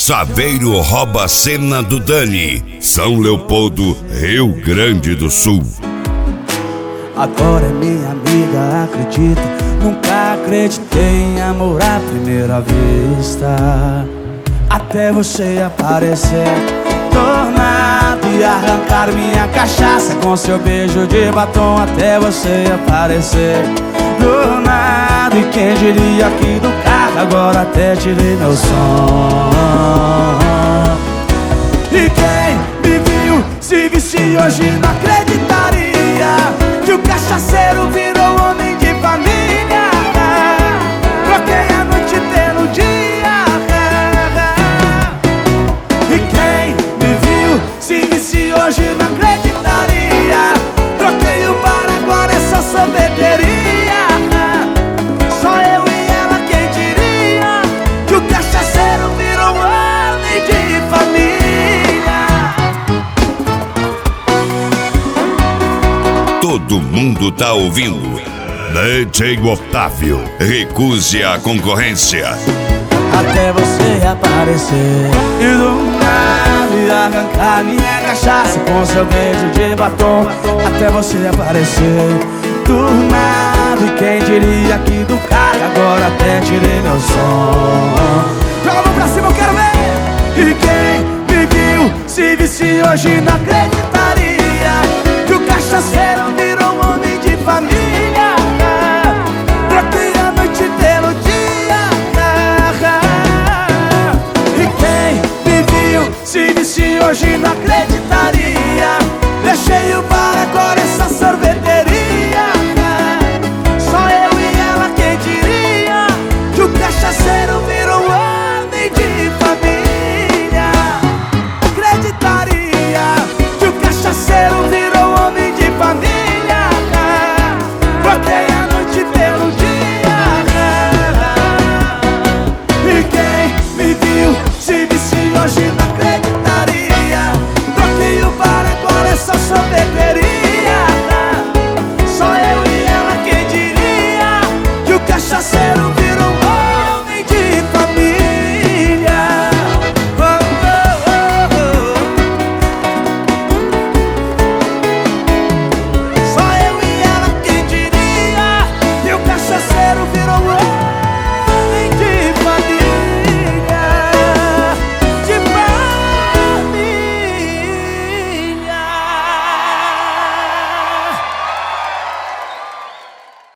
Saveiro rouba a cena do Dani. São Leopoldo, Rio Grande do Sul. Agora é minha amiga, acredita. Nunca acreditei em amor à primeira vista, até você aparecer do nada e arrancar minha cachaça com seu beijo de batom. Até você aparecer do nada, e quem diria aqui do carro agora até tirei meu som. E quem me viu se visse hoje não acreditaria que o cachaceiro virou homem de família. Troquei a noite pelo dia. E quem me viu se visse hoje não acreditaria. Troquei o bar, agora é só sorveteria. Só eu e ela, quem diria que o cachaceiro virou homem de família. Todo mundo tá ouvindo. DJ Otávio, recuse a concorrência. Até você aparecer e do nada arrancar minha cachaça com seu beijo de batom. Até você aparecer do nada, e quem diria aqui do carro agora até tirei meu som. Joga a mão pra cima, eu quero ver. E quem me viu se visse hoje não acreditaria que o cachaceiro